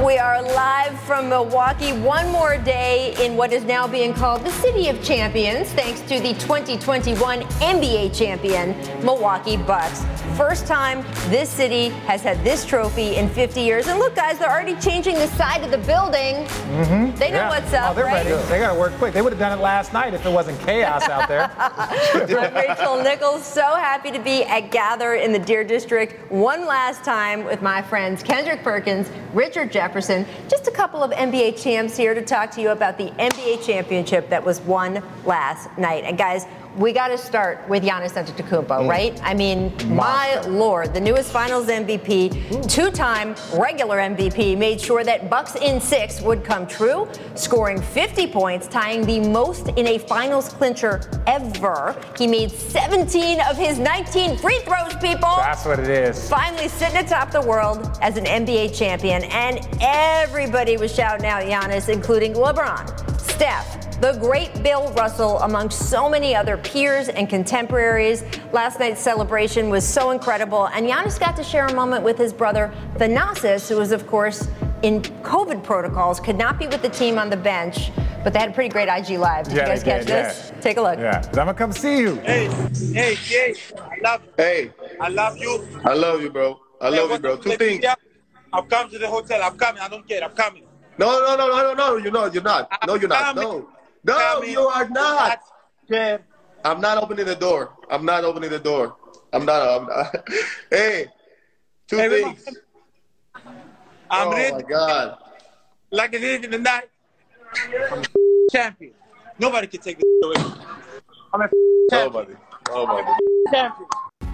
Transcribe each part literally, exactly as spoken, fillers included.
We are live from Milwaukee, one more day in what is now being called the City of Champions, thanks to the twenty twenty-one N B A champion, Milwaukee Bucks. First time this city has had this trophy in fifty years. And look, guys, they're already changing the side of the building. Mm-hmm. They know yeah. what's up, oh, they're right? Ready. They got to work quick. They would have done it last night if it wasn't chaos out there. I'm Rachel Nichols, so happy to be at Gather in the Deer District one last time with my friends Kendrick Perkins, Richard Jefferson, just a couple of N B A champs here to talk to you about the N B A championship that was won last night. And guys, we got to start with Giannis Antetokounmpo, mm. right? I mean, my Lord, the newest Finals M V P, two-time regular M V P, made sure that Bucks in six would come true, scoring fifty points, tying the most in a Finals clincher ever. He made seventeen of his nineteen free throws, people. That's what it is. Finally sitting atop the world as an N B A champion, and everybody was shouting out Giannis, including LeBron, Steph, the great Bill Russell, among so many other peers and contemporaries. Last night's celebration was so incredible, and Giannis got to share a moment with his brother Thanasis, who was, of course, in COVID protocols, could not be with the team on the bench, but they had a pretty great I G Live. Did yeah, you guys catch did, this? Yeah. Take a look. Yeah, I'm gonna come see you. Hey, hey, Jay, I love you. Hey. I love you. I love you, bro. I love hey, you, bro. Two things. I've come to the hotel. I'm coming. I don't care. I'm coming. No, no, no, no, no, no. You're not. You're not. I'm no, you're not. coming. No. No, coming. You are not. Yeah. I'm not opening the door. I'm not opening the door. I'm not. I'm not. Hey, two hey, things. I'm oh, ready. my God. Like it is in the night. I'm a champion. Nobody can take this away. I'm a champion. Nobody. Nobody. Champion.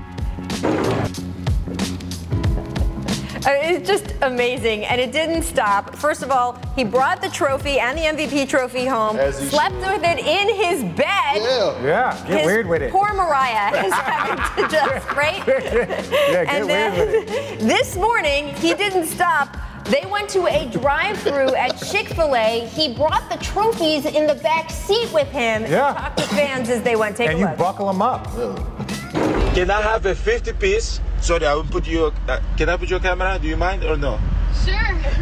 Uh, it's just amazing, and it didn't stop. First of all, he brought the trophy and the M V P trophy home, slept should. with it in his bed. Yeah, yeah, get his weird with it. Poor Mariah is having to just, right? yeah, get and weird then with it. This morning, he didn't stop. They went to a drive-thru at Chick-fil-A. He brought the trophies in the back seat with him. Yeah. Talked to fans as they went. Take and a look. And you buckle them up. Can I have a fifty piece? Sorry, I will put you. Uh, can I put your camera? Do you mind or no? Sure.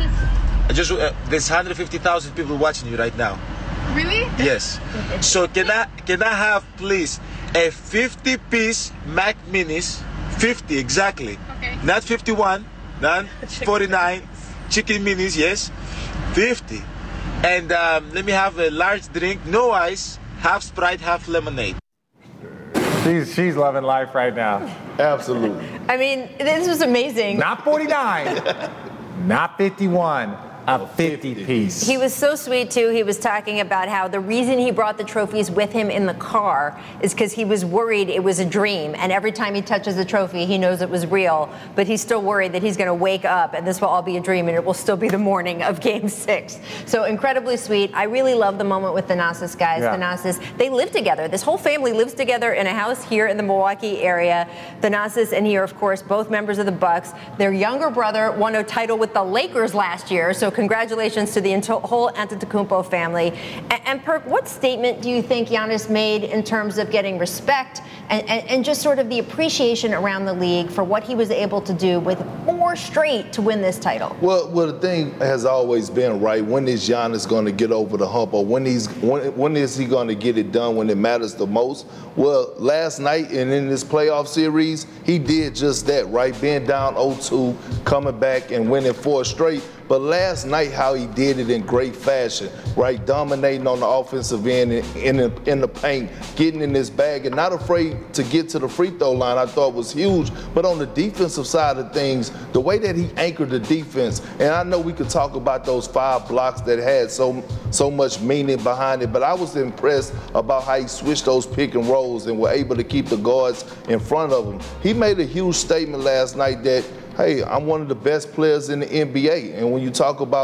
I just uh, there's one hundred fifty thousand people watching you right now. Really? Yes. So can I can I have please a fifty piece Mac Minis, fifty exactly. Okay. Not fifty-one, not forty-nine. Chicken Minis, yes, fifty. And um, let me have a large drink, no ice, half Sprite, half lemonade. She's she's loving life right now. Absolutely. I mean, this was amazing. Not forty-nine, not fifty-one, a fifty piece. He was so sweet, too. He was talking about how the reason he brought the trophies with him in the car is because he was worried it was a dream. And every time he touches the trophy, he knows it was real. But he's still worried that he's going to wake up and this will all be a dream and it will still be the morning of game six. So incredibly sweet. I really love the moment with Thanasis, guys. Yeah. Thanasis, they live together. This whole family lives together in a house here in the Milwaukee area. Thanasis and he are, of course, both members of the Bucks. Their younger brother won a title with the Lakers last year. So congratulations to the whole Antetokounmpo family. And, and Perk, what statement do you think Giannis made in terms of getting respect and, and, and just sort of the appreciation around the league for what he was able to do with four straight to win this title? Well, well, the thing has always been, right, when is Giannis going to get over the hump, or when he's when, when is he going to get it done when it matters the most? Well, last night and in this playoff series, he did just that, right? Being down oh two, coming back and winning four straight. But last night, how he did it in great fashion, right? Dominating on the offensive end in, in, the, in the paint, getting in his bag, and not afraid to get to the free throw line, I thought was huge. But on the defensive side of things, the way that he anchored the defense, and I know we could talk about those five blocks that had so so much meaning behind it, but I was impressed about how he switched those pick and rolls and were able to keep the guards in front of him. He made a huge statement last night that, hey, I'm one of the best players in the N B A. And when you talk about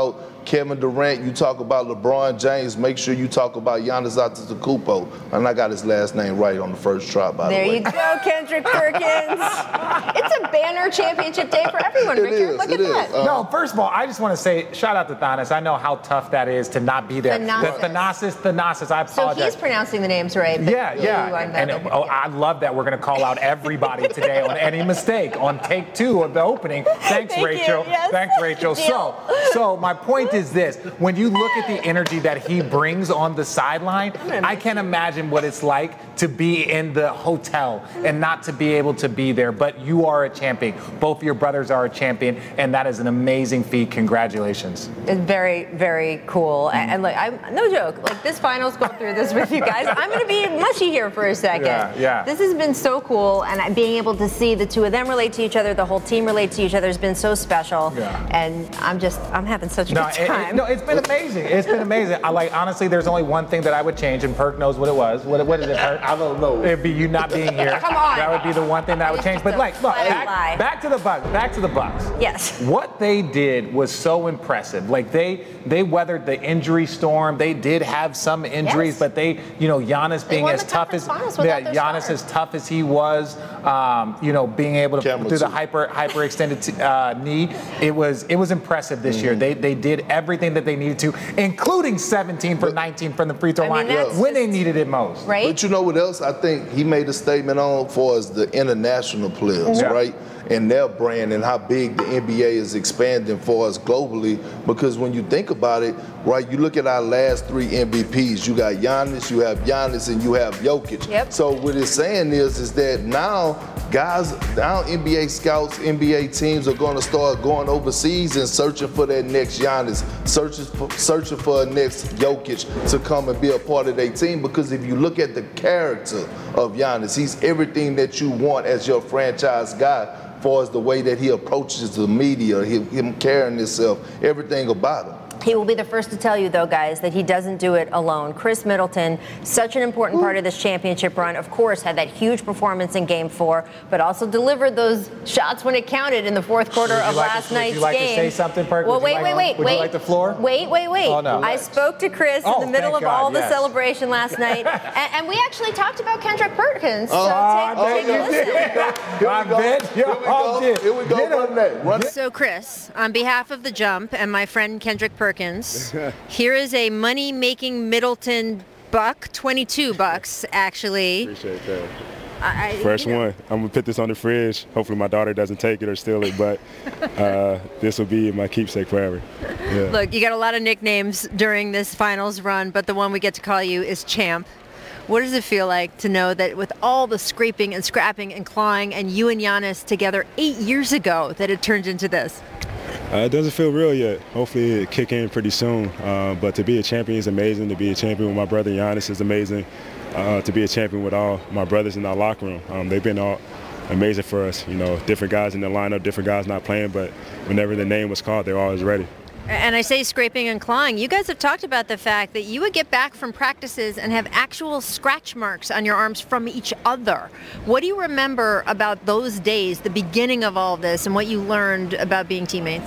Kevin Durant, you talk about LeBron James, make sure you talk about Giannis Antetokounmpo. And I got his last name right on the first try, by there the way. There you go, Kendrick Perkins. It's a banner championship day for everyone, It Richard. is, Look it at is. that. Uh, No, first of all, I just want to say shout out to Thanos. I know how tough that is to not be there. Thanasis. The Thanasis, Thanasis, I So apologize. he's pronouncing the names right. but Yeah, you yeah. are And, not. and, oh, I love that we're going to call out everybody today on any mistake on take two of the opening. Thanks, Thank you, Rachel. yes. Thanks, Rachel. Deal. So, so my point is this: when you look at the energy that he brings on the sideline, I can't imagine what it's like to be in the hotel and not to be able to be there. But you are a champion. Both your brothers are a champion, and that is an amazing feat. Congratulations. It's very, very cool. And, and like, I'm no joke. Like this finals, go through this with you guys. I'm going to be mushy here for a second. Yeah, yeah. This has been so cool, and I- being able to see the two of them relate to each other, the whole team relate to each other, has been so special. Yeah. And I'm just, I'm having such a No, good it, time. it, no, it's been amazing. It's been amazing. I like honestly. There's only one thing that I would change, and Perk knows what it was. What, what is it, Perk? I don't know. It'd be you not being here. Come on. That would be the one thing that I would It's change. just But a like, look, flat lie. back, back to the Bucks. Back to the Bucks. Yes. What they did was so impressive. Like they they weathered the injury storm. They did have some injuries, Yes. but they, you know, Giannis being won as the tough as conference finals yeah, without their Giannis star. as tough as he was, um, you know, being able to Camel through the too. hyper hyper extended t- uh, knee. It was it was impressive this Mm-hmm. year. They they did everything that they needed to, including seventeen for nineteen from the free throw I mean, line that's when they just- needed it most. Right? But you know what else? I think he made a statement on for as the international players, Yeah. right? And their brand and how big the N B A is expanding for us globally. Because when you think about it, right, you look at our last three M V Ps. You got Giannis, you have Giannis, and you have Jokic. Yep. So what it's saying is, is that now guys, now N B A scouts, N B A teams are going to start going overseas and searching for that next Giannis, searching for, searching for a next Jokic to come and be a part of their team. Because if you look at the character of Giannis, he's everything that you want as your franchise guy. As far as the way that he approaches the media, him, him carrying himself, everything about him. He will be the first to tell you, though, guys, that he doesn't do it alone. Chris Middleton, such an important part of this championship run, of course, had that huge performance in Game Four, but also delivered those shots when it counted in the fourth quarter Would you of like to- last would you night's like to game. say something, Perk? Well, Would you wait, like- wait, wait, would you wait. like the floor? Wait, wait, wait. Oh, no. I spoke to Chris Oh, in the middle of thank God, all the yes. celebration last night, and, and we actually talked about Kendrick Perkins. So Oh, take, take a listen. I bet. Here Yo, we go. did. Here we go. Get him. Run that. Run that. So, Chris, on behalf of The Jump and my friend Kendrick Perkins, here is a money-making Middleton buck, twenty-two bucks, actually. Appreciate that. I, I- First you know, one. I'm gonna put this on the fridge. Hopefully my daughter doesn't take it or steal it, but uh, this will be my keepsake forever. Yeah. Look, you got a lot of nicknames during this finals run, but the one we get to call you is Champ. What does it feel like to know that with all the scraping and scrapping and clawing and you and Giannis together eight years ago that it turned into this? Uh, it doesn't feel real yet. Hopefully it kick in pretty soon. Uh, but to be a champion is amazing. To be a champion with my brother Giannis is amazing. Uh, to be a champion with all my brothers in our locker room, um, they've been all amazing for us. You know, different guys in the lineup, different guys not playing, but whenever the name was called, they're always ready. And I say scraping and clawing. You guys have talked about the fact that you would get back from practices and have actual scratch marks on your arms from each other. What do you remember about those days, the beginning of all this, and what you learned about being teammates?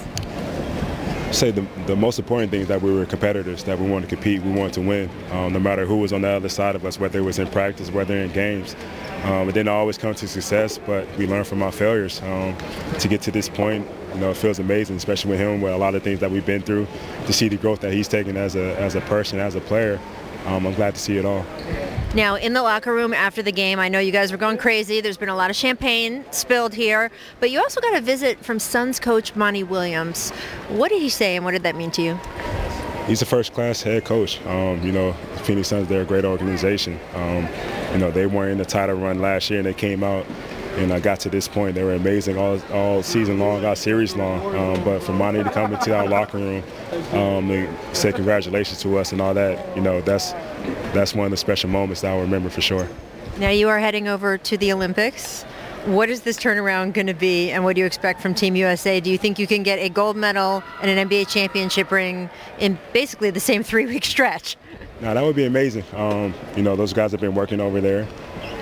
I'd say the, the most important thing is that we were competitors, that we wanted to compete, we wanted to win, um, no matter who was on the other side of us, whether it was in practice, whether in games. Um, it didn't always come to success, but we learned from our failures um, to get to this point. You know, it feels amazing, especially with him, with a lot of things that we've been through, to see the growth that he's taken as a as a person, as a player. Um, I'm glad to see it all. Now, in the locker room after the game, I know you guys were going crazy. There's been a lot of champagne spilled here, but you also got a visit from Suns coach Monty Williams. What did he say, and what did that mean to you? He's a first-class head coach. Um, you know, the Phoenix Suns, they're a great organization. Um, you know, they weren't in the title run last year, and they came out and I got to this point. They were amazing all, all season long, all series long. Um, but for Monty to come into our locker room um, and say congratulations to us and all that, you know, that's that's one of the special moments that I'll remember for sure. Now you are heading over to the Olympics. What is this turnaround going to be, and what do you expect from Team U S A? Do you think you can get a gold medal and an N B A championship ring in basically the same three-week stretch? Now, that would be amazing. Um, you know, those guys have been working over there.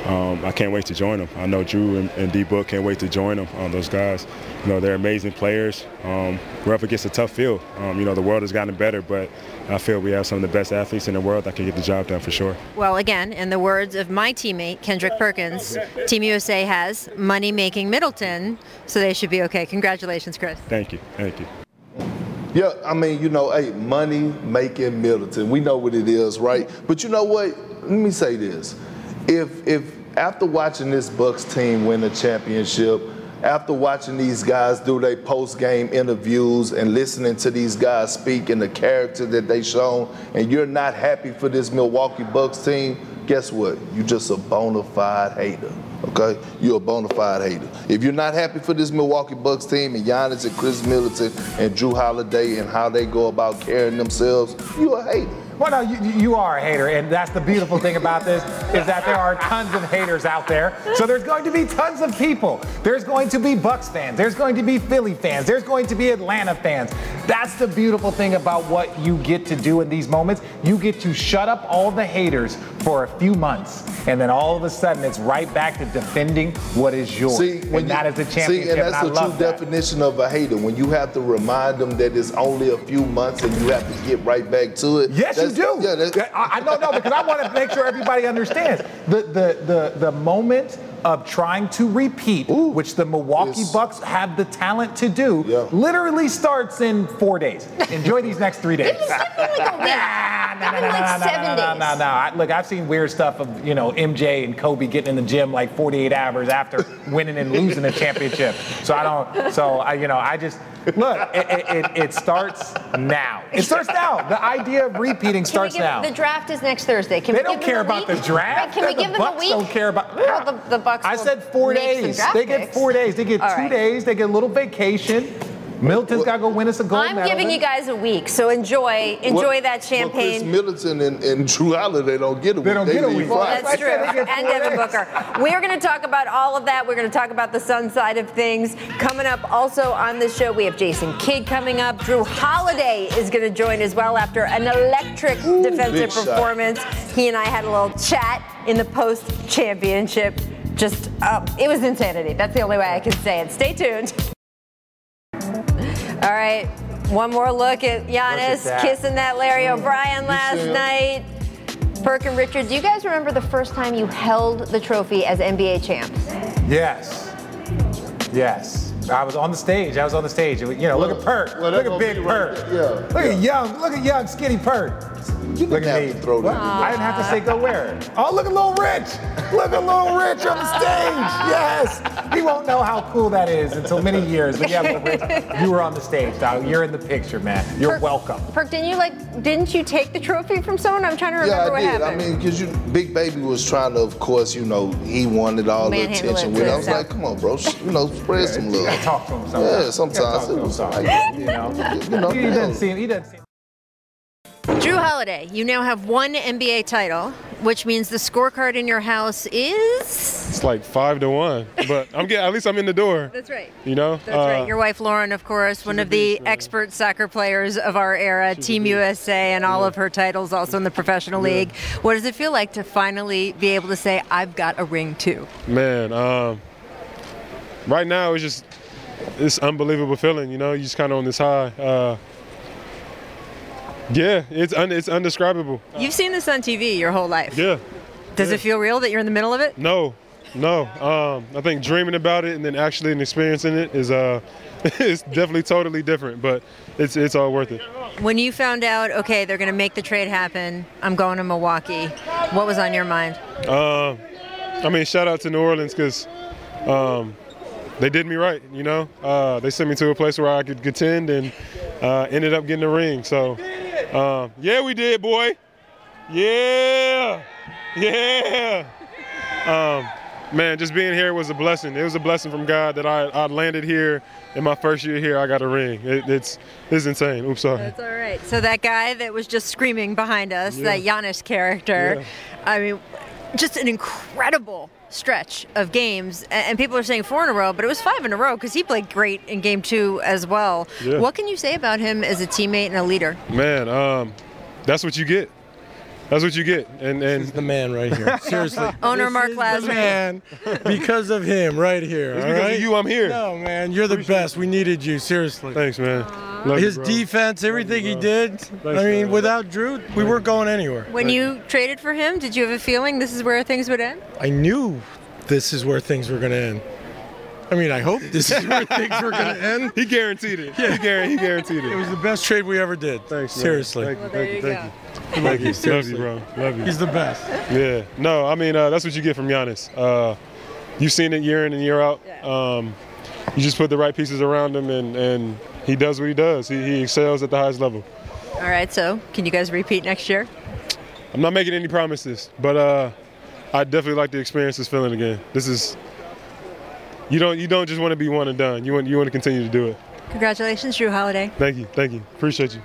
Um, I can't wait to join them. I know Drew and, and D-Book can't wait to join them. Um, those guys, you know, they're amazing players. Um, we're up against a tough field. Um, you know, the world has gotten better, but I feel we have some of the best athletes in the world that can get the job done for sure. Well, again, in the words of my teammate, Kendrick Perkins, Team U S A has money-making Middleton, so they should be okay. Congratulations, Chris. Thank you. Thank you. Yeah, I mean, you know, hey, money making Middleton. We know what it is, right? But you know what? Let me say this. If if after watching this Bucks team win a championship, after watching these guys do their post-game interviews and listening to these guys speak and the character that they shown, and you're not happy for this Milwaukee Bucks team, guess what? You're just a bona fide hater. Okay, you're a bona fide hater. If you're not happy for this Milwaukee Bucks team and Giannis and Chris Middleton and Drew Holiday and how they go about carrying themselves, you're a hater. Well, no, you, you are a hater, and that's the beautiful thing about this, is that there are tons of haters out there. So there's going to be tons of people. There's going to be Bucks fans. There's going to be Philly fans. There's going to be Atlanta fans. That's the beautiful thing about what you get to do in these moments. You get to shut up all the haters for a few months, and then all of a sudden it's right back to defending what is yours. See, when and you, that is the championship, see, and that's and I the love true that. definition of a hater, when you have to remind them that it's only a few months and you have to get right back to it. Yes, you do. Yeah, that's, I, I don't know, because I want to make sure everybody understands the the the the moment of trying to repeat, Ooh, which the Milwaukee yes. Bucks have the talent to do, Yeah. literally starts in four days. Enjoy these next three days. Give me like a week. Nah, nah, Give me nah, like nah, seven nah, nah, days. nah, nah. I- Look, I've seen weird stuff of, you know, M J and Kobe getting in the gym like forty-eight hours after winning and losing a championship. So I don't, so I, you know, I just, look, it, it, it, it starts now. It starts now. The idea of repeating Can starts we give, now. The draft is next Thursday. Can They we don't give care them a about the week? draft. Right, can we The give them Bucks a week? don't care about. Well, the, the Bucks I will said four make some days. draft They get picks. four days. They get All two right. days. They get a little vacation. Milton's got to go win us a gold I'm medal. giving you guys a week, so enjoy enjoy Well- that Well, Chris champagne. Middleton and, and Drew Holiday don't get a week. They don't get a leave week. Friday. That's true. I said they get And four Devin days. Booker. We're going to talk about all of that. We're going to talk about the Sun side of things. Coming up also on this show, we have Jason Kidd coming up. Drew Holiday is going to join as well after an electric defensive big shot. performance. He and I had a little chat in the post-championship. Just, uh, it was insanity. That's the only way I can say it. Stay tuned. All right, one more look at Giannis that. kissing that Larry O'Brien last see him? night. Perk and Richard, do you guys remember the first time you held the trophy as N B A champs? Yes. Yes. I was on the stage. I was on the stage. You know, look at Perk. well, look that at gonna big be right Perk. there. Yeah, Look yeah. at young. Look at young, skinny Perk. You Look didn't at have me. to throw that. What? I didn't have to say go where. Oh, look at Lil Rich. Look at Lil Rich on the stage. Yes. He won't know how cool that is until many years. But yeah, Lil Rich, you were on the stage, dog. You're in the picture, man. You're Perk- welcome. Perk, didn't you like? Didn't you take the trophy from someone? I'm trying to remember Yeah, I what did. happened. I mean, because you, Big Baby was trying to, of course, you know, he wanted all the Manhandle attention it with it. I to was himself. like, come on, bro, sh- you know, spread some You love. gotta talk to him sometimes. Yeah, sometimes You gotta talk it to was him like, sometimes. You know, you know, he doesn't seem. He doesn't seem. Drew Holiday, you now have one N B A title, which means the scorecard in your house is. It's like five to one, but I'm getting. At least I'm in the door. That's right. You know. That's right. Your wife Lauren, of course, one of the expert soccer players of our era, Team U S A, and all of her titles also in the professional league. What does it feel like to finally be able to say, I've got a ring too? Man, um, right now it's just it's unbelievable feeling. You know, you just kind of on this high. Uh, yeah, it's un, it's undescribable. You've seen this on T V your whole life. Yeah. Does yeah. it feel real that you're in the middle of it? No, no. Um, I think dreaming about it and then actually experiencing it is uh, it's definitely totally different. But it's it's all worth it. When you found out, okay, they're going to make the trade happen, I'm going to Milwaukee, what was on your mind? Um, I mean, shout out to New Orleans because um, they did me right, you know. Uh, they sent me to a place where I could contend and uh, ended up getting a ring. So, um, yeah, we did, boy. Yeah, yeah. Um, man, just being here was a blessing. It was a blessing from God that I, I landed here. In my first year here, I got a ring. It, it's it's insane. Oops, sorry. That's all right. So that guy that was just screaming behind us, Yeah. that Giannis character, Yeah. I mean, just an incredible stretch of games. A- And people are saying four in a row, but it was five in a row because he played great in game two as well. Yeah. What can you say about him as a teammate and a leader? Man, um, that's what you get. That's what you get. And and He's the man right here. Seriously. Owner This Mark is Lazary. the man because of him right here. It's all because of right? you I'm here. No, man, you're the best. We needed you, seriously. Thanks, man. Love His you, bro. defense, everything you, he bro. did. Thanks, I mean, man. without Drew, we weren't going anywhere. When you traded for him, did you have a feeling this is where things would end? I knew this is where things were going to end. I mean, I hope this is where things were going to end. He guaranteed it. Yeah. He, guaranteed, he guaranteed it. It was the best trade we ever did. Thanks, man. Seriously. Thank you, Well, there thank you, you thank go. you. Love you, love Seriously. you, bro. Love you. He's the best. Yeah. No, I mean, uh, that's what you get from Giannis. Uh, you've seen it year in and year out. Um, you just put the right pieces around him, and, and he does what he does. He, he excels at the highest level. All right, so can you guys repeat next year? I'm not making any promises, but uh, I definitely like to experience this feeling again. This is you don't you don't just want to be one and done. You want you want to continue to do it. Congratulations, Drew Holiday. Thank you, thank you, appreciate you.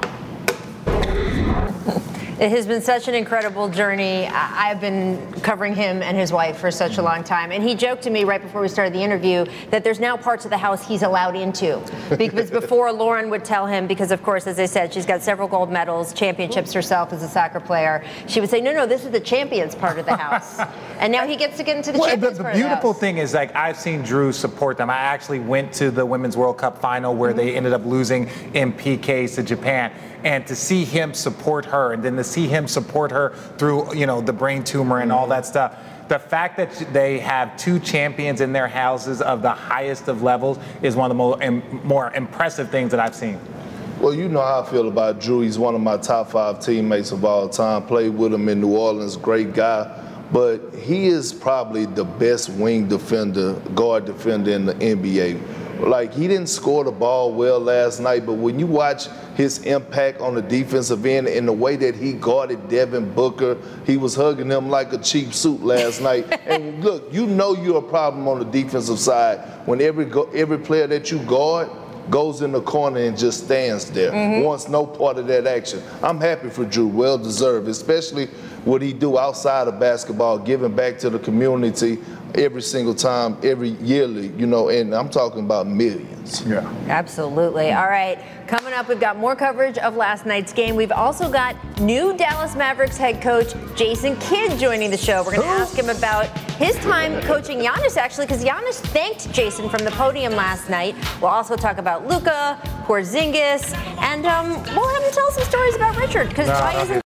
It has been such an incredible journey. I- I've been covering him and his wife for such a long time. And he joked to me right before we started the interview that there's now parts of the house he's allowed into. Because before, Lauren would tell him, because of course, as I said, she's got several gold medals, championships herself as a soccer player. She would say, no, no, this is the champions part of the house. And now he gets to get into the Well, champions the, the part of the beautiful house. thing is, like, I've seen Drew support them. I actually went to the Women's World Cup final where they ended up losing in P Ks to Japan. And to see him support her, and then to see him support her through, you know, the brain tumor and all that stuff. The fact that they have two champions in their houses of the highest of levels is one of the more, im- more impressive things that I've seen. Well, you know how I feel about Drew. He's one of my top five teammates of all time. Played with him in New Orleans, great guy. But he is probably the best wing defender, guard defender in the N B A. Like, he didn't score the ball well last night, but when you watch his impact on the defensive end and the way that he guarded Devin Booker, he was hugging him like a cheap suit last night. And look, you know you're a problem on the defensive side when every go- every player that you guard goes in the corner and just stands there, mm-hmm. wants no part of that action. I'm happy for Drew, well deserved, especially what he do outside of basketball, giving back to the community every single time, every yearly, you know, and I'm talking about millions. Yeah. Absolutely. All right. Coming up, we've got more coverage of last night's game. We've also got new Dallas Mavericks head coach Jason Kidd joining the show. We're going to ask him about his time coaching Giannis, actually, because Giannis thanked Jason from the podium last night. We'll also talk about Luka, Porzingis, and um, we'll have him tell some stories about Richard, because why isn't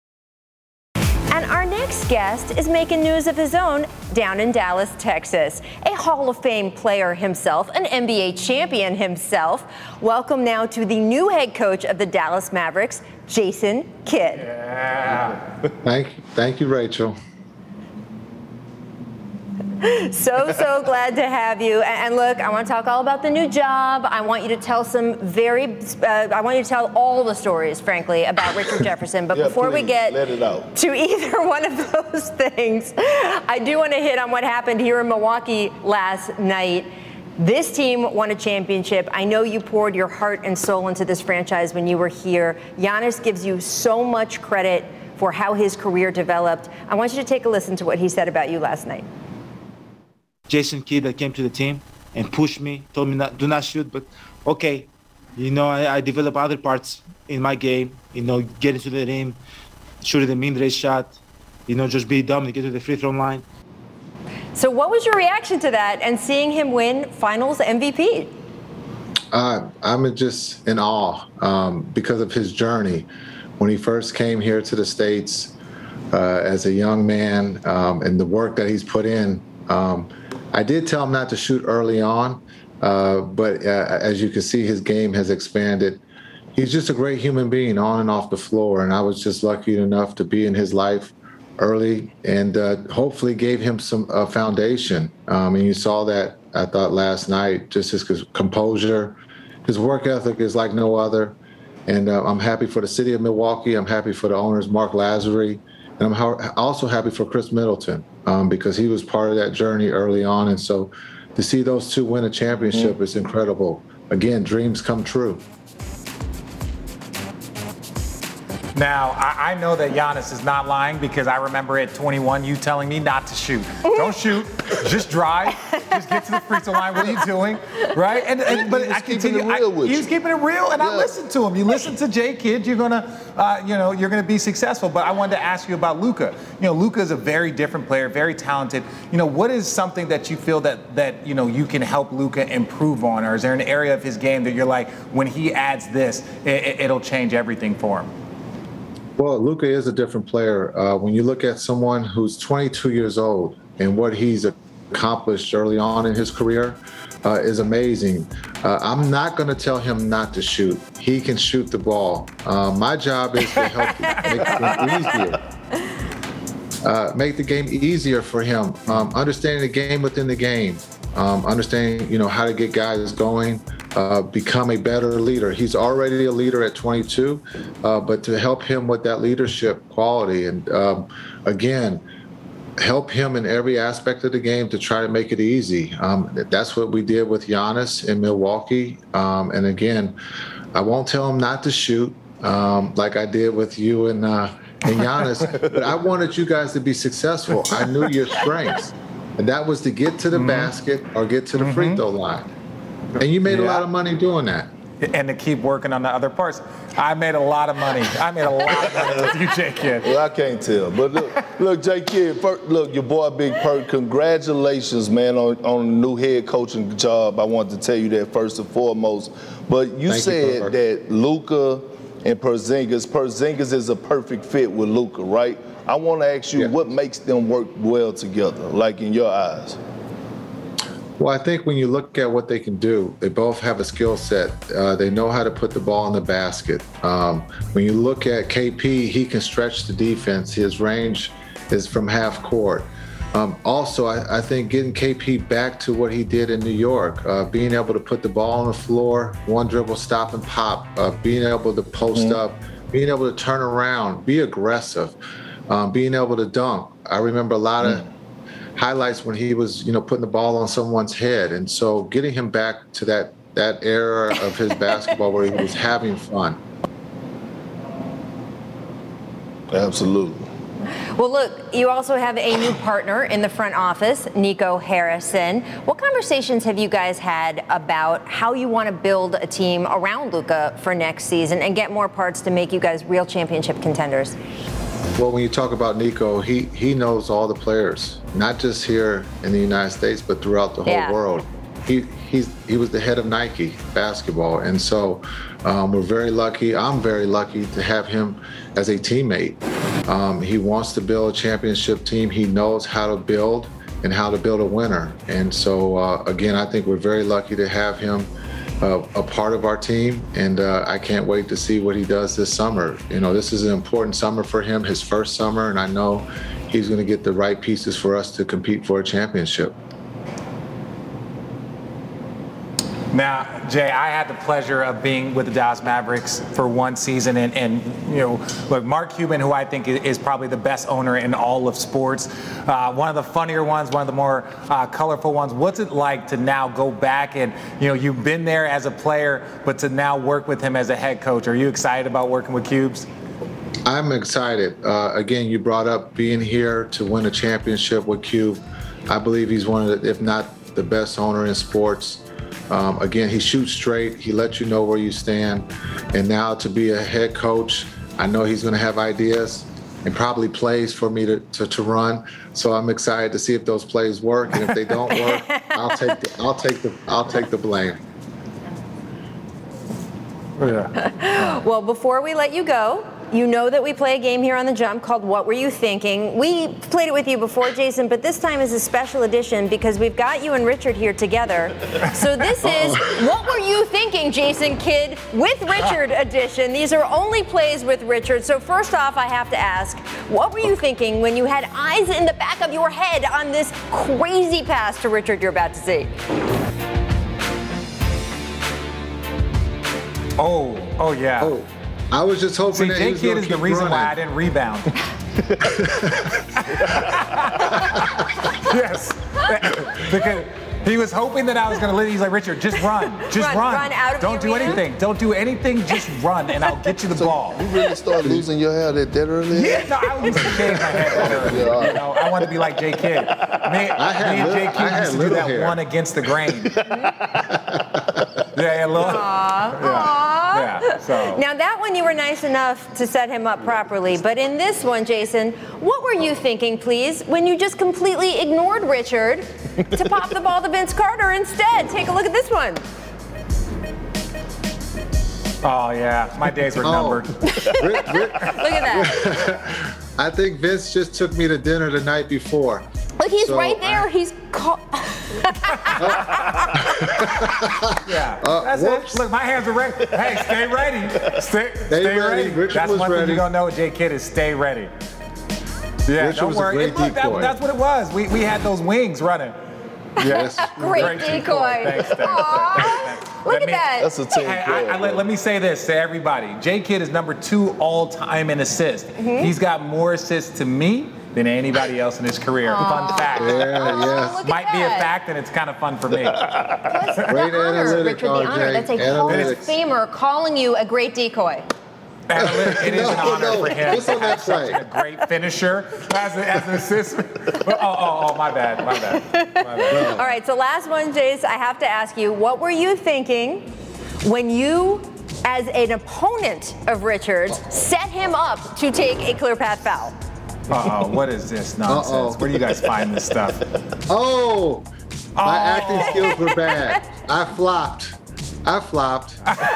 And our next guest is making news of his own down in Dallas, Texas. A Hall of Fame player himself, an N B A champion himself. Welcome now to the new head coach of the Dallas Mavericks, Jason Kidd. Yeah. Thank, thank you, Rachel. So, so glad to have you. And, and look, I want to talk all about the new job. I want you to tell some very, uh, I want you to tell all the stories, frankly, about Richard Jefferson. But Yeah, before we please, get let it out. to either one of those things, I do want to hit on what happened here in Milwaukee last night. This team won a championship. I know you poured your heart and soul into this franchise when you were here. Giannis gives you so much credit for how his career developed. I want you to take a listen to what he said about you last night. Jason Kidd that came to the team and pushed me, told me not do not shoot, but okay, you know, I, I develop other parts in my game, you know, get into the rim, shoot the mid-range shot, you know, just be dominant, get to the free throw line. So what was your reaction to that and seeing him win finals M V P? Uh, I'm just in awe um, because of his journey. When he first came here to the States uh, as a young man um, and the work that he's put in, um, I did tell him not to shoot early on, uh, but uh, as you can see, his game has expanded. He's just a great human being on and off the floor, and I was just lucky enough to be in his life early and uh, hopefully gave him some uh, foundation. Um, and you saw that, I thought, last night, just his composure. His work ethic is like no other, and uh, I'm happy for the city of Milwaukee. I'm happy for the owners, Mark Lazary. And I'm ha- also happy for Chris Middleton um, because he was part of that journey early on. And so to see those two win a championship mm. is incredible. Again, dreams come true. Now, I, I know that Giannis is not lying because I remember at twenty-one you telling me not to shoot. Don't shoot, just drive, just get to the free throw line. What are you doing, right? And, and but I continue. Keeping it real I, with he you. was keeping it real, and Yeah. I listened to him. You listen to Jay Kidd, you're gonna, uh, you know, you're gonna be successful. But I wanted to ask you about Luka. You know, Luka is a very different player, very talented. You know, what is something that you feel that that you know you can help Luka improve on, or is there an area of his game that you're like, when he adds this, it, it'll change everything for him? Well, Luka is a different player. Uh, when you look at someone who's twenty-two years old and what he's accomplished early on in his career uh, is amazing. Uh, I'm not going to tell him not to shoot. He can shoot the ball. Uh, my job is to help make the game easier. Uh, make the game easier for him. Um, understanding the game within the game. Um, understanding, you know, how to get guys going. Uh, become a better leader. He's already a leader at twenty-two, uh, but to help him with that leadership quality and um, again, help him in every aspect of the game to try to make it easy. Um, that's what we did with Giannis in Milwaukee. Um, and again, I won't tell him not to shoot um, like I did with you and, uh, and Giannis, but I wanted you guys to be successful. I knew your strengths, and that was to get to the mm-hmm. basket or get to the mm-hmm. free throw line. And you made yeah. a lot of money doing that. And to keep working on the other parts. I made a lot of money. I made a lot of money with you, Jay Kidd. Well, I can't tell. But look, look Jay Kidd, first, look, your boy Big Perk, congratulations, man, on, on the new head coaching job. I wanted to tell you that first and foremost. But you Thank said you, that Luka and Porzingis, Porzingis is a perfect fit with Luka, right? I want to ask you, yeah. what makes them work well together, like in your eyes? Well, I think when you look at what they can do, they both have a skill set. Uh, they know how to put the ball in the basket. Um, when you look at K P, he can stretch the defense. His range is from half court. Um, also, I, I think getting K P back to what he did in New York, uh, being able to put the ball on the floor, one dribble, stop and pop, uh, being able to post mm-hmm. up, being able to turn around, be aggressive, um, being able to dunk. I remember a lot mm-hmm. of highlights when he was, you know, putting the ball on someone's head. And so getting him back to that that era of his basketball where he was having fun. Absolutely. Well, look, you also have a new partner in the front office, Nico Harrison. What conversations have you guys had about how you want to build a team around Luka for next season and get more parts to make you guys real championship contenders? Well, when you talk about Nico, he, he knows all the players, not just here in the United States, but throughout the whole yeah. world. He he's he was the head of Nike basketball, and so um, we're very lucky. I'm very lucky to have him as a teammate. Um, he wants to build a championship team. He knows how to build and how to build a winner. And so, uh, again, I think we're very lucky to have him Uh, a part of our team, and uh, I can't wait to see what he does this summer. You know, this is an important summer for him, his first summer, and I know he's going to get the right pieces for us to compete for a championship. Now, Jay, I had the pleasure of being with the Dallas Mavericks for one season, and, and you know, look, Mark Cuban, who I think is probably the best owner in all of sports, uh, one of the funnier ones, one of the more uh, colorful ones. What's it like to now go back and, you know, you've been there as a player, but to now work with him as a head coach? Are you excited about working with Cubes? I'm excited. Uh, again, you brought up being here to win a championship with Cube. I believe he's one of the, if not the best owner in sports. Um, again, he shoots straight. He lets you know where you stand. And now to be a head coach, I know he's going to have ideas and probably plays for me to, to, to run. So I'm excited to see if those plays work. And if they don't work, I'll take the, I'll take the, I'll take the blame. Yeah. Well, before we let you go, you know that we play a game here on The Jump called What Were You Thinking? We played it with you before, Jason, but this time is a special edition because we've got you and Richard here together. So this is What Were You Thinking, Jason Kidd, with Richard edition. These are only plays with Richard. So first off, I have to ask, what were you thinking when you had eyes in the back of your head on this crazy pass to Richard you're about to see? Oh, oh yeah. Oh. I was just hoping See, that Jay he was Kidd going is to keep the reason running. why I didn't rebound. Yes. because He was hoping that I was going to leave. He's like, Richard, just run. Just Run, run. run out of Don't the do arena? anything. Don't do anything. Just run, and I'll get you the ball. You really started losing your hair that dead early? Yeah, no, I used to shave my head that early. Yeah, all right. You know, I want to be like J. Kidd. Me, I had me and J. little- I Kidd had used to do little that hair. one against the grain. Yeah, yeah, little. Aww. Yeah, yeah, so. Now that one you were nice enough to set him up properly, but in this one, Jason, what were you thinking, please, when you just completely ignored Richard to pop the ball to Vince Carter instead? Take a look at this one. Oh, yeah, my days were Oh. numbered. Rick- Rick- Look at that. I think Vince just took me to dinner the night before. Look, he's So, right there. I- He's caught. Yeah, Uh, that's whoops. it. Look, my hands are ready. Hey, stay ready. Stay, stay, ready. ready. Richard That's was one thing ready. you're going to know with J. Kidd is stay ready. Yeah, Richard don't was a worry. great And look, that- decoy. that's what it was. We, we had those wings running. Yes. Great decoy. Thanks, thanks, Aw, thanks, thanks. look That at means- that. That's a team Hey, player. I, I, let, let me say this to everybody. J. Kidd is number two all time in assists. Mm-hmm. He's got more assists to me than anybody else in his career. Fun fact. Yeah, yes. Look at Might be a that. fact, and it's kind of fun for me. That's the Great honor, analytic, Richard, the R J. honor. That's a Hall of Analytics. Famer calling you a great decoy. Analytic, it is an No, honor no. for him What's to on have that such play? a great finisher as, a, as an assist. Oh, oh, oh, my bad, my bad, my bad. All right, so last one, Jace, I have to ask you, what were you thinking when you, as an opponent of Richard's, set him up to take a clear path foul? Uh-oh, what is this nonsense? Uh-oh. Where do you guys find this stuff? Oh, my Oh. acting skills were bad. I flopped. I flopped.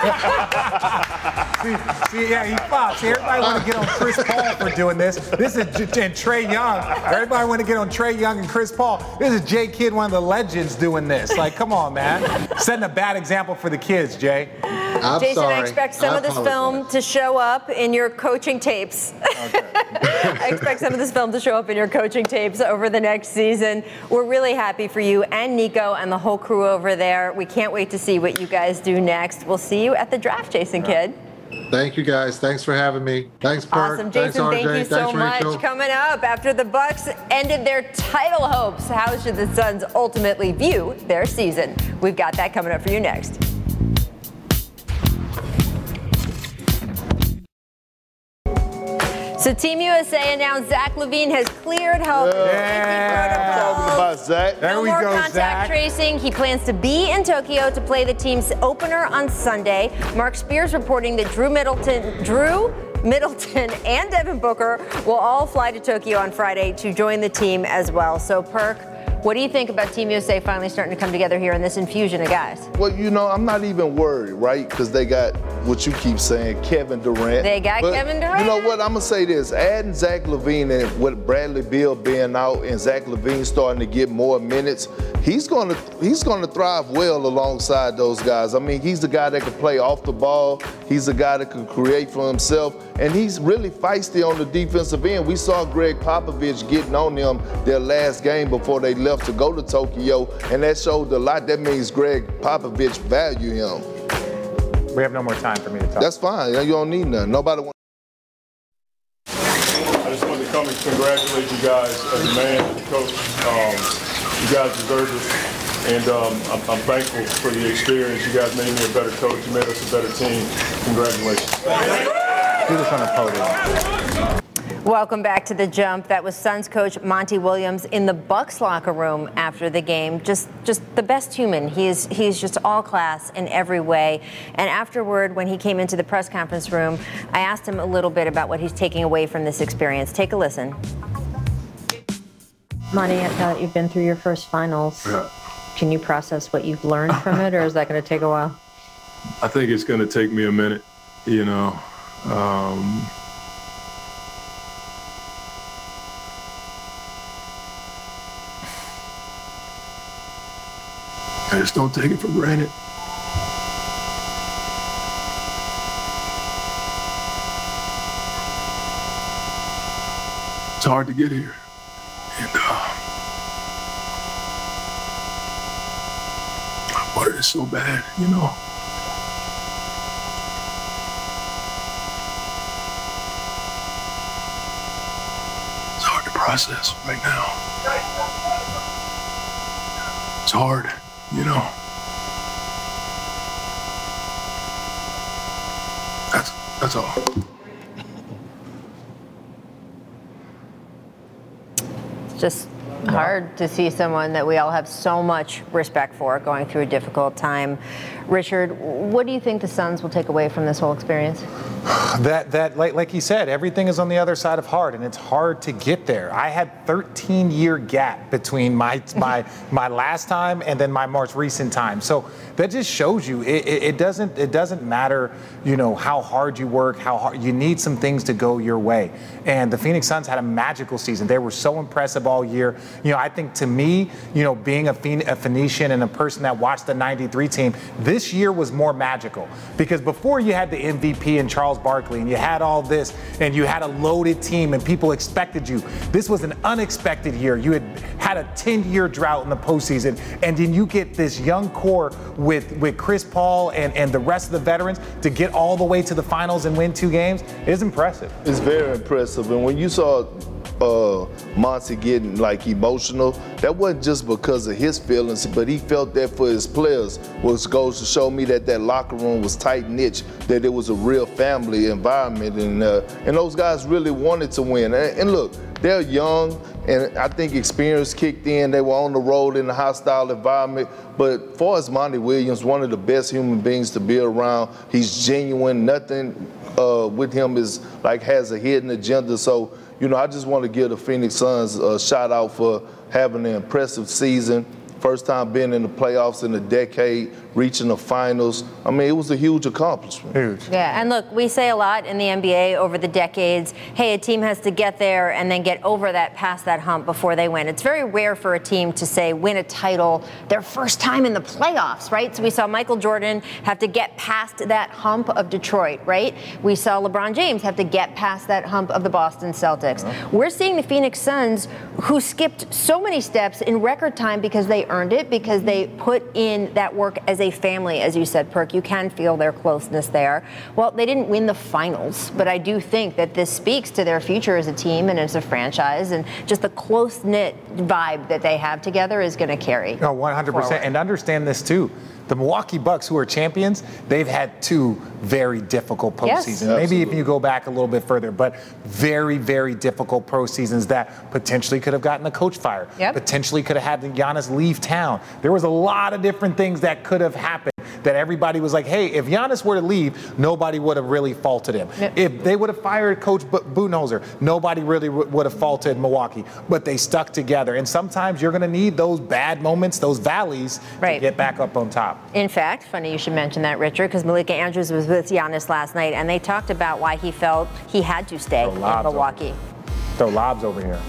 See, see, yeah, he flops. See, everybody want to get on Chris Paul for doing this. This is J- and Trey Young. Everybody want to get on Trey Young and Chris Paul. This is J. Kidd, one of the legends, doing this. Like, come on, man. Setting a bad example for the kids, Jay. I'm Jason, sorry. I expect some I of this apologize. film to show up in your coaching tapes. I expect some of this film to show up in your coaching tapes over the next season. We're really happy for you and Nico and the whole crew over there. We can't wait to see what you guys do next. We'll see you at the draft, Jason Kidd. Thank you, guys. Thanks for having me. Thanks, Perk. Awesome, Thanks, Jason. R J. Thank you so Thanks, much. Rachel. Coming up after the Bucks ended their title hopes, how should the Suns ultimately view their season? We've got that coming up for you next. So Team U S A announced Zach LaVine has cleared health and Yeah. safety protocols. Talking about Zach. There No we more go, contact Zach. tracing. He plans to be in Tokyo to play the team's opener on Sunday. Mark Spears reporting that Drew Middleton, Drew Middleton and Devin Booker will all fly to Tokyo on Friday to join the team as well. So, Perk, what do you think about Team U S A finally starting to come together here in this infusion of guys? Well, you know, I'm not even worried, right? Because they got what you keep saying, Kevin Durant. They got But Kevin Durant. You know what? I'm gonna say this: adding Zach LaVine and with Bradley Beal being out and Zach LaVine starting to get more minutes, he's gonna he's gonna thrive well alongside those guys. I mean, he's the guy that can play off the ball. He's the guy that can create for himself, and he's really feisty on the defensive end. We saw Greg Popovich getting on them their last game before they left to go to Tokyo, and that showed a lot. That means Greg Popovich value him. We have no more time for me to talk. That's fine. You don't need none. Nobody wants. I just wanted to come and congratulate you guys as a man, as a coach. Um, you guys deserve it, and um, I'm, I'm thankful for the experience. You guys made me a better coach. You made us a better team. Congratulations. Do this on the podium. Welcome back to The Jump. That was Suns coach Monty Williams in the Bucks locker room after the game. Just just the best human. He is he's just all class in every way. And afterward, when he came into the press conference room, I asked him a little bit about what he's taking away from this experience. Take a listen. Monty, now that you've been through your first finals, Yeah. can you process what you've learned from it, or is that going to take a while? I think it's going to take me a minute, you know. Um, I just don't take it for granted. It's hard to get here. And uh, I wanted it so bad, you know. It's hard to process right now. It's hard. you know, that's that's all. It's just hard to see someone that we all have so much respect for going through a difficult time. Richard, what do you think the Suns will take away from this whole experience? That, that like, like you said, everything is on the other side of hard, and it's hard to get there. I had thirteen year gap between my my my last time and then my most recent time. So that just shows you it, it, it doesn't it doesn't matter, you know, how hard you work, how hard you need some things to go your way. And the Phoenix Suns had a magical season. They were so impressive all year. You know, I think to me, you know, being a, Phoen- a Phoenician and a person that watched the ninety-three team, this year was more magical because before you had the M V P and Charles Barkley and you had all this and you had a loaded team and people expected you. This was an unexpected year. You had had a ten year drought in the postseason, and then you get this young core with, with Chris Paul and, and the rest of the veterans to get all the way to the finals and win two games is impressive. It's very impressive. And when you saw uh, Monty getting like emotional, that wasn't just because of his feelings, but he felt that for his players, which goes to show me that that locker room was tight-knit, that it was a real family environment, and uh, and those guys really wanted to win. And, and look, they're young, and I think experience kicked in. They were on the road in a hostile environment. But as far as Monty Williams, one of the best human beings to be around, he's genuine. Nothing uh, with him is like has a hidden agenda. So, you know, I just want to give the Phoenix Suns a shout out for having an impressive season. First time being in the playoffs in a decade, reaching the finals. I mean, it was a huge accomplishment. Huge. Yeah, and look, we say a lot in the N B A over the decades, hey, a team has to get there and then get over that, past that hump before they win. It's very rare for a team to, say, win a title their first time in the playoffs, right? So we saw Michael Jordan have to get past that hump of Detroit, right? We saw LeBron James have to get past that hump of the Boston Celtics. Uh-huh. We're seeing the Phoenix Suns, who skipped so many steps in record time because they earned it, because they put in that work as a family, as you said, Perk. You can feel their closeness there. Well, they didn't win the finals, but I do think that this speaks to their future as a team and as a franchise, and just the close-knit vibe that they have together is going to carry. No, one hundred percent. forward. And understand this, too. The Milwaukee Bucks, who are champions, they've had two very difficult postseasons. Yes. Maybe if you go back a little bit further, but very, very difficult postseasons that potentially could have gotten a coach fired, yep. potentially could have had Giannis leave town. There was a lot of different things that could have happened that everybody was like, hey, if Giannis were to leave, nobody would have really faulted him. Yep. If they would have fired Coach Budenholzer, nobody really w- would have faulted Milwaukee. But they stuck together. And sometimes you're going to need those bad moments, those valleys, right. to get back up on top. In fact, funny you should mention that, Richard, because Malika Andrews was with Giannis last night, and they talked about why he felt he had to stay in Milwaukee. Over. Throw lobs over here.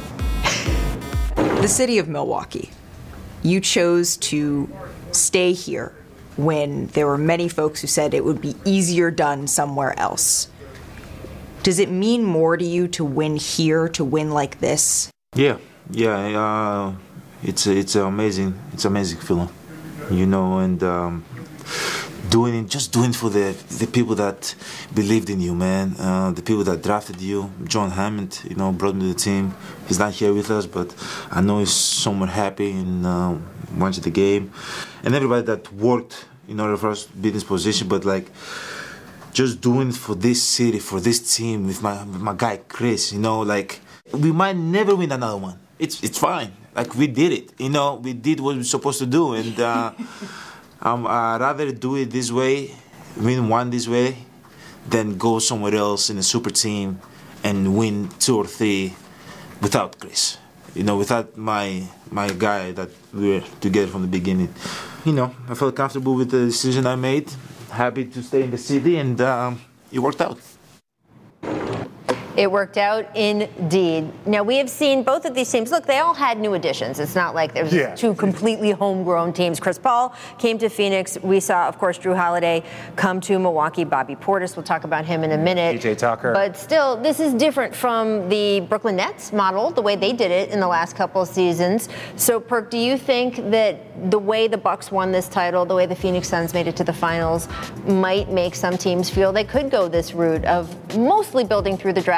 The city of Milwaukee. You chose to stay here when there were many folks who said it would be easier done somewhere else. Does it mean more to you to win here, to win like this? Yeah, yeah, uh, it's it's amazing. It's amazing feeling, you know, and um, doing it, just doing it for the the people that believed in you, man. Uh, the people that drafted you. John Hammond, you know, brought me to the team. He's not here with us, but I know he's somewhere happy and uh, watching the game, and everybody that worked in order for us to be in this position. But like, just doing it for this city, for this team, with my with my guy Chris, you know, like we might never win another one. It's it's fine. Like we did it, you know, we did what we were supposed to do, and uh, um, I'd rather do it this way, win one this way, than go somewhere else in a super team and win two or three without Chris. You know, without my my guy that we were together from the beginning. You know, I felt comfortable with the decision I made. Happy to stay in the city, and um, it worked out. It worked out indeed. Now, we have seen both of these teams. Look, they all had new additions. It's not like there's yeah. two completely homegrown teams. Chris Paul came to Phoenix. We saw, of course, Drew Holiday come to Milwaukee. Bobby Portis, we'll talk about him in a minute. P J Tucker. But still, this is different from the Brooklyn Nets model, the way they did it in the last couple of seasons. So, Perk, do you think that the way the Bucks won this title, the way the Phoenix Suns made it to the finals, might make some teams feel they could go this route of mostly building through the draft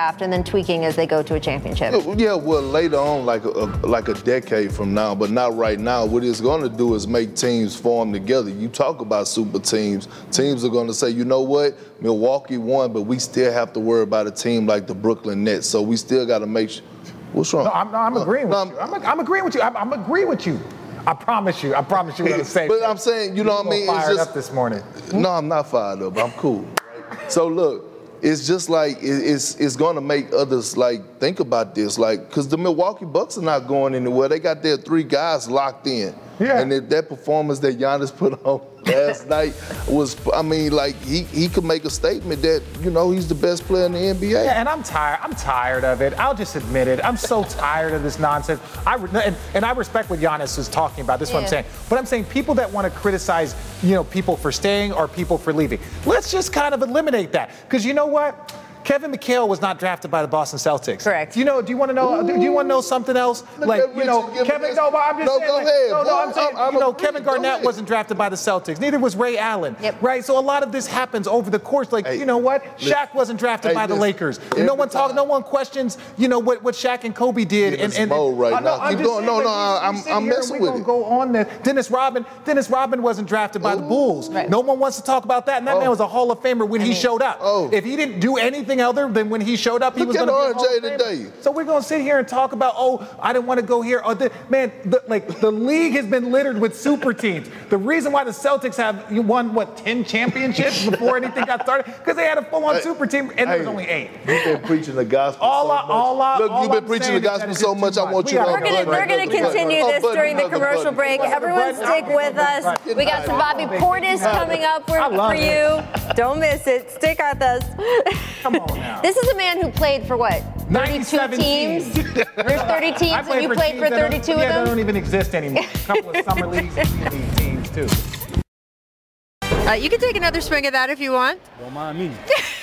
craft and then tweaking as they go to a championship. Yeah, well, later on, like a, like a decade from now, but not right now. What it's going to do is make teams form together. You talk about super teams. Teams are going to say, you know what, Milwaukee won, but we still have to worry about a team like the Brooklyn Nets. So we still got to make sure. What's wrong? No, I'm, no, I'm agreeing with no, you. I'm, I'm agreeing with you. I'm, I'm agreeing with you. I promise you. I promise you what I'm saying. But I'm saying, you know what I mean? Fired it's just, up this morning. No, I'm not fired up. I'm cool. Right? So look, it's just like it, it's it's going to make others like think about this, like because the Milwaukee Bucks are not going anywhere. They got their three guys locked in. Yeah. And that performance that Giannis put on last night was, I mean, like he, he could make a statement that, you know, he's the best player in the N B A. Yeah, and I'm tired. I'm tired of it. I'll just admit it. I'm so tired of this nonsense. I and, and I respect what Giannis is talking about. This is yeah. what I'm saying. But I'm saying people that want to criticize, you know, people for staying or people for leaving. Let's just kind of eliminate that. Because you know what? Kevin McHale was not drafted by the Boston Celtics. Correct. You know? Do you want to know? Do you want to know something else? Look like at you know, Richard, Kevin. No, but I'm just no, saying. Go like, ahead. No, no, I'm saying. I'm, I'm you know, agreeing. Kevin Garnett wasn't drafted by the Celtics. Neither was Ray Allen. Yep. Right. So a lot of this happens over the course. Like hey, you know what? listen, Shaq wasn't drafted hey, by the listen, Lakers. No one talk. No one questions. You know what? What Shaq and Kobe did. Yeah, and and, and right uh, no, now. I'm Keep just going. saying, No, no, like, I'm I'm messing with it. it. Go on there. Dennis Rodman. Dennis Rodman wasn't drafted by Ooh. the Bulls. Right. No one wants to talk about that. And that oh. man was a Hall of Famer when I he mean, showed up. Oh. If he didn't do anything other than when he showed up, he Look was at going to be a R J Hall of Famer. today. So we're going to sit here and talk about, oh, I didn't want to go here. Or the, man, the, like the league has been littered with super teams. The reason why the Celtics have won, what, ten championships before anything got started? Because they had a full-on Hey, super team, and hey, there was only eight. You've been preaching the gospel All so I- much. all I- Look, all you've been I'm preaching saying the is that gospel it's so just much, too I much. want We you to gotta We're gonna, go. we're gonna continue this Oh, during the buddy, commercial buddy. break. Everyone stick with us. We got some Bobby Portis coming up for, for you. Don't miss it. Stick with us. Come on now. This is a man who played for what? thirty-two ninety-seven teams? teams. There's thirty teams, I and played you played teams for that don't- thirty-two yeah, of them? they don't even exist anymore. A couple of summer leagues and league teams, too. Uh, you can take another swing at that if you want. Don't mind me.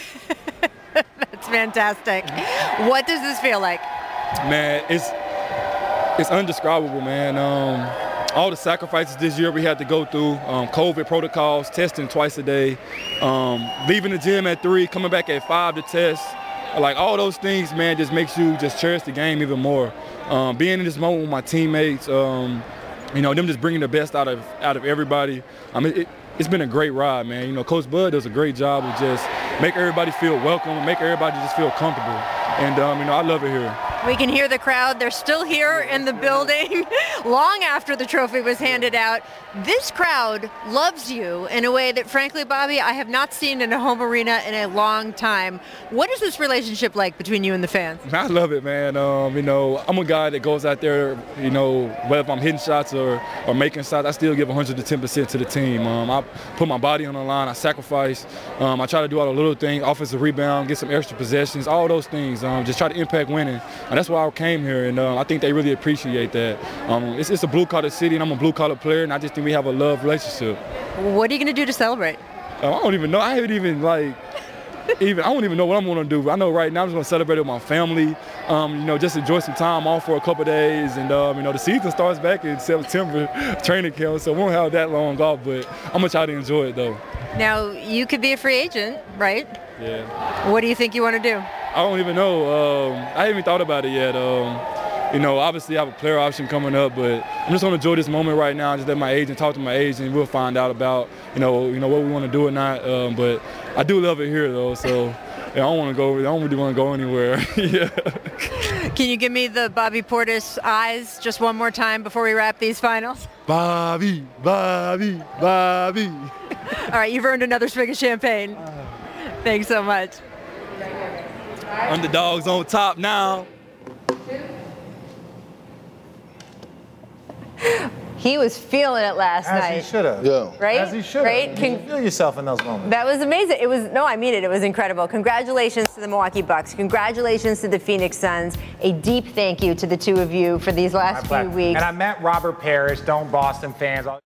That's fantastic. What does this feel like? Man, it's it's undescribable, man. Um, all the sacrifices this year we had to go through, um, COVID protocols, testing twice a day, um, leaving the gym at three, coming back at five to test. Like all those things, man, just makes you just cherish the game even more. Um, being in this moment with my teammates, um, you know, them just bringing the best out of out of everybody. I mean, it, it's been a great ride, man. You know, Coach Bud does a great job of just make everybody feel welcome, make everybody just feel comfortable. And, um, you know, I love it here. We can hear the crowd. They're still here in the building long after the trophy was handed out. This crowd loves you in a way that, frankly, Bobby, I have not seen in a home arena in a long time. What is this relationship like between you and the fans? I love it, man. Um, you know, I'm a guy that goes out there, you know, whether I'm hitting shots or, or making shots, I still give one hundred ten percent to the team. Um, I put my body on the line. I sacrifice. Um, I try to do all the little things, offensive rebound, get some extra possessions, all those things. Um, just try to impact winning. And that's why I came here, and um, I think they really appreciate that. Um, it's, it's a blue-collar city, and I'm a blue-collar player, and I just think we have a love relationship. What are you going to do to celebrate? Um, I don't even know. I haven't even, like, even I don't even know what I'm going to do. I know right now I'm just going to celebrate with my family, um, you know, just enjoy some time off for a couple of days. And, um, you know, the season starts back in September, training camp, so we won't have that long off, but I'm going to try to enjoy it, though. Now, you could be a free agent, right? Yeah. What do you think you want to do? I don't even know. Um, I haven't even thought about it yet. Um, you know, obviously I have a player option coming up, but I'm just going to enjoy this moment right now. Just let my agent talk to my agent. We'll find out about, you know, you know what we want to do or not. Um, but I do love it here, though. So yeah, I don't want to go. I don't really want to go anywhere. Yeah. Can you give me the Bobby Portis eyes just one more time before we wrap these finals? Bobby, Bobby, Bobby. All right, you've earned another swig of champagne. Thanks so much. Underdogs on top now. He was feeling it last As night. he should have. Yeah. Right? As he should have. Right? You Con- can feel yourself in those moments. That was amazing. It was, no, I mean it. It was incredible. Congratulations to the Milwaukee Bucks. Congratulations to the Phoenix Suns. A deep thank you to the two of you for these last few weeks. And I met Robert Parrish. Don't Boston fans.